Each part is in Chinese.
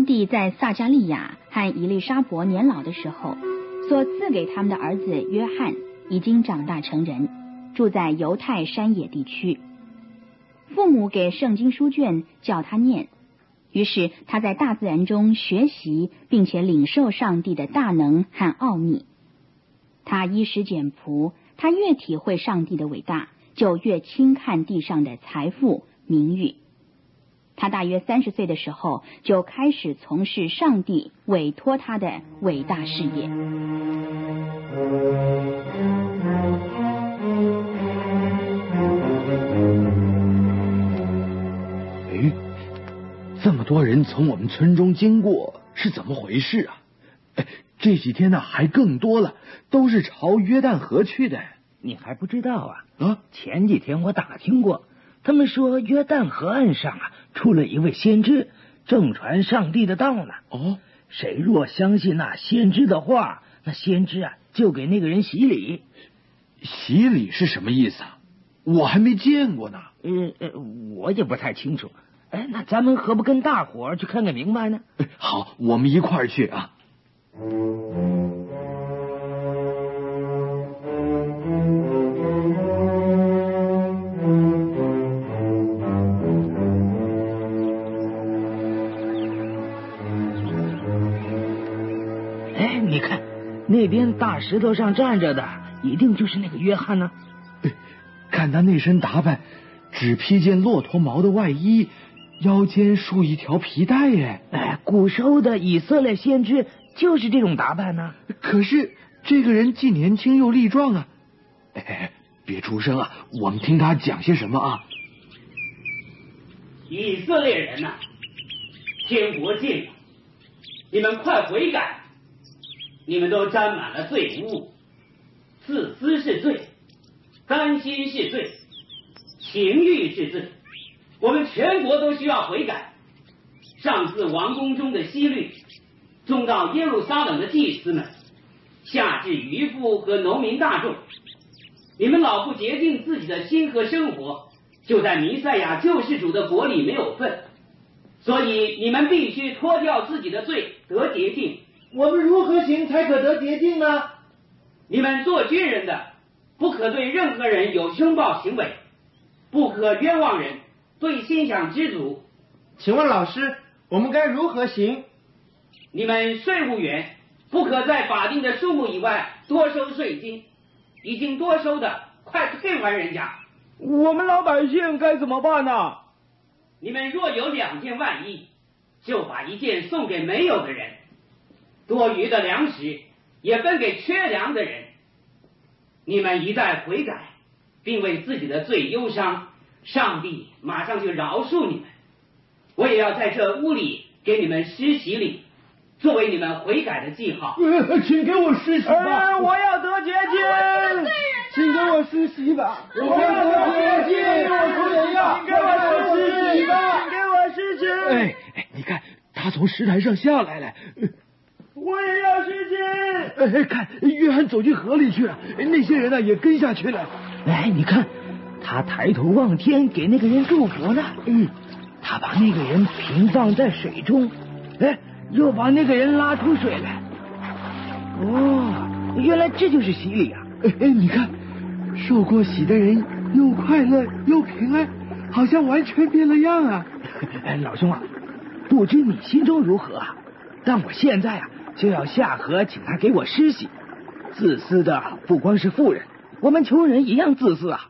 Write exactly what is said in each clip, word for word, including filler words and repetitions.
帝在撒加利亚和以利沙伯年老的时候，所赐给他们的儿子约翰已经长大成人，住在犹太山野地区。父母给圣经书卷叫他念，于是他在大自然中学习，并且领受上帝的大能和奥秘。他衣食简朴，他越体会上帝的伟大，就越轻看地上的财富名誉。他大约三十岁的时候，就开始从事上帝委托他的伟大事业。 哎，这么多人从我们村中经过，是怎么回事啊？哎，这几天呢还更多了，都是朝约旦河去的。 你还不知道啊？ 啊， 前几天我打听过，他们说约旦河岸上啊出了一位先知，正传上帝的道呢。 哦， 谁若相信那先知的话，那先知啊就给那个人洗礼。 洗礼是什么意思啊？我还没见过呢。 嗯呃，我也不太清楚。哎，那咱们何不跟大伙儿去看个明白呢？ 好，我们一块儿去啊。 哎，你看那边大石头上站着的，一定就是那个约翰呢。 看他那身打扮，只披件骆驼毛的外衣，腰间束一条皮带耶。 哎，古时候的以色列先知就是这种打扮呢。 可是这个人既年轻又力壮啊！哎，别出声啊，我们听他讲些什么啊。 以色列人呐、啊，天国近了，你们快悔改！你们都沾满了罪污，自私是罪，甘心是罪，情欲是罪，我们全国都需要悔改。上自王宫中的希律，中到耶路撒冷的祭司们，下至渔夫和农民大众，你们老不洁净自己的心和生活，就在弥赛亚救世主的国里没有份。所以你们必须脱掉自己的罪，得洁净。 我们如何行才可得洁净呢？ 你们做军人的，不可对任何人有凶暴行为，不可冤枉人，对心想知足。 请问老师，我们该如何行？ 你们税务员不可在法定的数目以外多收税金，已经多收的快退还人家。 我们老百姓该怎么办呢？ 你们若有两件外衣，就把一件送给没有的人，多余的粮食也分给缺粮的人。你们一旦悔改，并为自己的罪忧伤，上帝马上就饶恕你们。我也要在这屋里给你们施洗礼，作为你们悔改的记号。 呃、请给我施洗吧、呃、我要得洁净。请给我施洗吧，我要得洁净。我要给我施洗吧，请给我施洗。 哎哎，你看他从石台上下来了。 我也要施洗。 哎，看约翰走进河里去了，那些人呢也跟下去了。 哎，你看他抬头望天，给那个人祝福呢。 嗯， 他把那个人平放在水中，哎，又把那个人拉出水来。哦，原来这就是洗礼啊！ 哎哎，你看，受过洗的人又快乐又平安，好像完全变了样啊！ 哎，老兄啊，不知你心中如何啊？但我现在啊就要下河请他给我施洗。自私的不光是富人，我们穷人一样自私啊！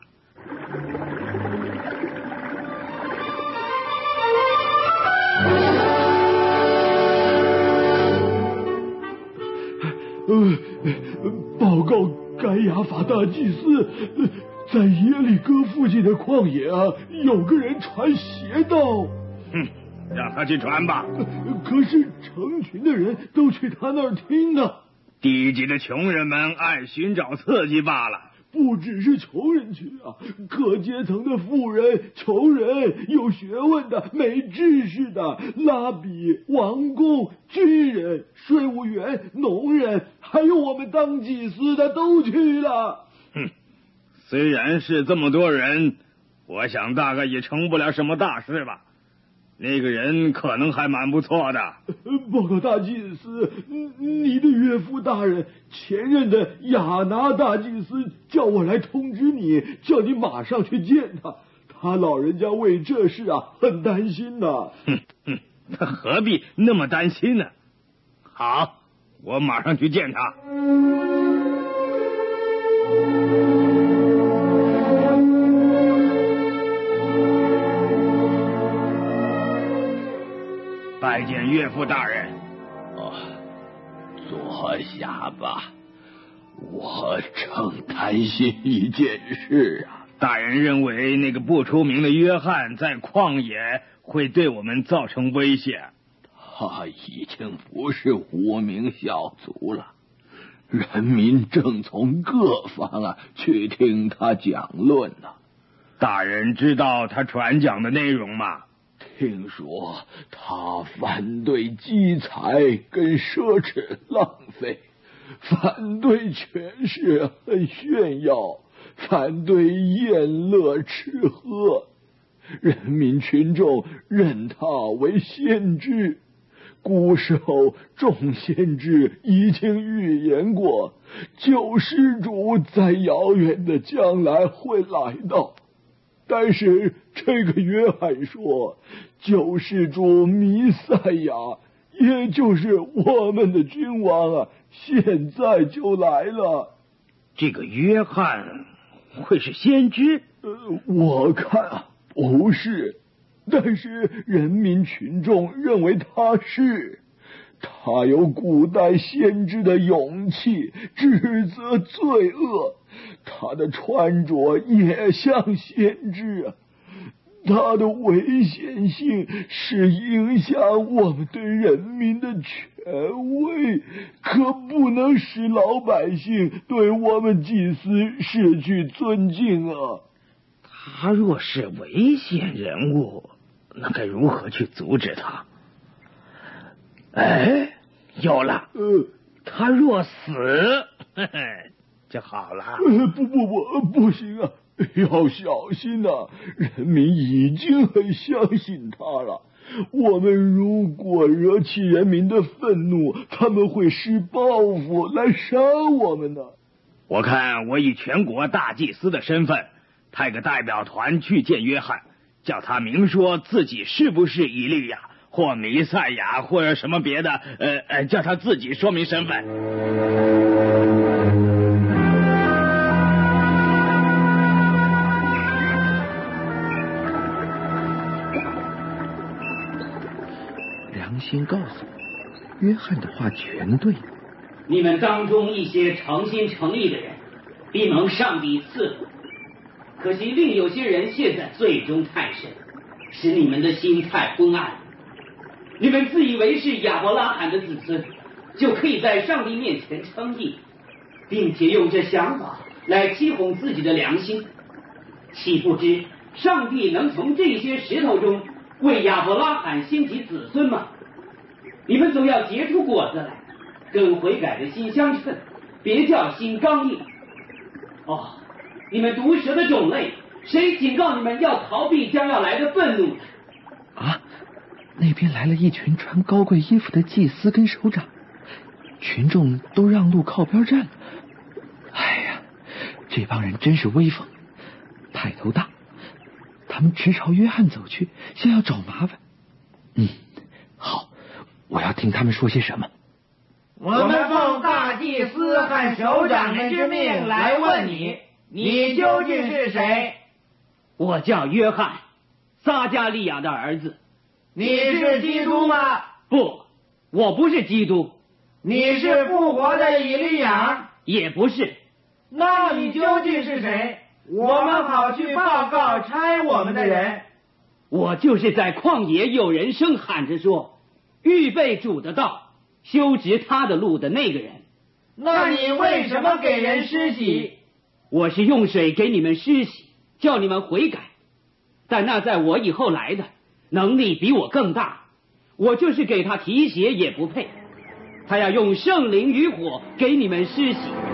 呃，报告该亚法大祭司，在耶利哥附近的旷野啊，有个人传邪道。 哼，让他去传吧。 可是成群的人都去他那儿听呢。 低级的穷人们爱寻找刺激罢了。 不只是穷人去啊，各阶层的富人、穷人、有学问的、没知识的、拉比、王公、军人、税务员、农人，还有我们当祭司的都去了。 哼，虽然是这么多人，我想大概也成不了什么大事吧。 那个人可能还蛮不错的。 报告大祭司，你的岳父大人，前任的亚拿大祭司叫我来通知你，叫你马上去见他。他老人家为这事啊很担心呢。 哼哼，他何必那么担心呢？好，我马上去见他。拜见岳父大人。 哦，坐下吧。我正担心一件事啊。 大人认为那个不出名的约翰在旷野会对我们造成威胁。 他已经不是无名小卒了，人民正从各方啊去听他讲论呢。 大人知道他传讲的内容吗？ 听说他反对积财跟奢侈浪费，反对权势和炫耀，反对宴乐吃喝。人民群众认他为先知。古时候众先知已经预言过，救世主在遥远的将来会来到。但是这个约翰说，救世主弥赛亚，也就是我们的君王啊，现在就来了。 这个约翰会是先知？ 呃，我看啊不是，但是人民群众认为他是。他有古代先知的勇气，指责罪恶。他的穿着也像先知啊。他的危险性是影响我们对人民的权威，可不能使老百姓对我们祭司失去尊敬啊。 他若是危险人物，那该如何去阻止他？哎，有了， 呃， 他若死，嘿嘿，就好了。 呃，不不不，不行啊，要小心啊！人民已经很相信他了。我们如果惹起人民的愤怒，他们会施报复来杀我们的。 我看我以全国大祭司的身份，派个代表团去见约翰，叫他明说自己是不是以利亚或弥赛亚或者什么别的，呃呃，叫他自己说明身份。 良心告诉我，约翰的话全对。 你们当中一些诚心诚意的人，必蒙上帝赐福。可惜另有些人陷在罪中太深，使你们的心太昏暗。你们自以为是亚伯拉罕的子孙，就可以在上帝面前称义，并且用这想法来欺哄自己的良心。岂不知上帝能从这些石头中为亚伯拉罕兴起子孙吗？你们总要结出果子来，跟悔改的心相称，别叫心刚硬。哦，你们毒蛇的种类，谁警告你们要逃避将要来的愤怒呢？ 啊，那边来了一群穿高贵衣服的祭司跟首长，群众都让路靠边站了。哎呀，这帮人真是威风，派头大。他们直朝约翰走去，像要找麻烦。嗯，好，我要听他们说些什么。 我们奉大祭司和首长们之命来问你，你究竟是谁？ 我叫约翰，撒加利亚的儿子。 你是基督吗？ 不，我不是基督。 你是复活的以利亚？ 也不是。 那你究竟是谁？我们好去报告差我们的人。 我就是在旷野有人声喊着说，预备主的道，修直他的路的那个人。 那你为什么给人施洗？ 我是用水给你们施洗，叫你们悔改。但那在我以后来的，能力比我更大，我就是给他提鞋也不配。他要用圣灵与火给你们施洗。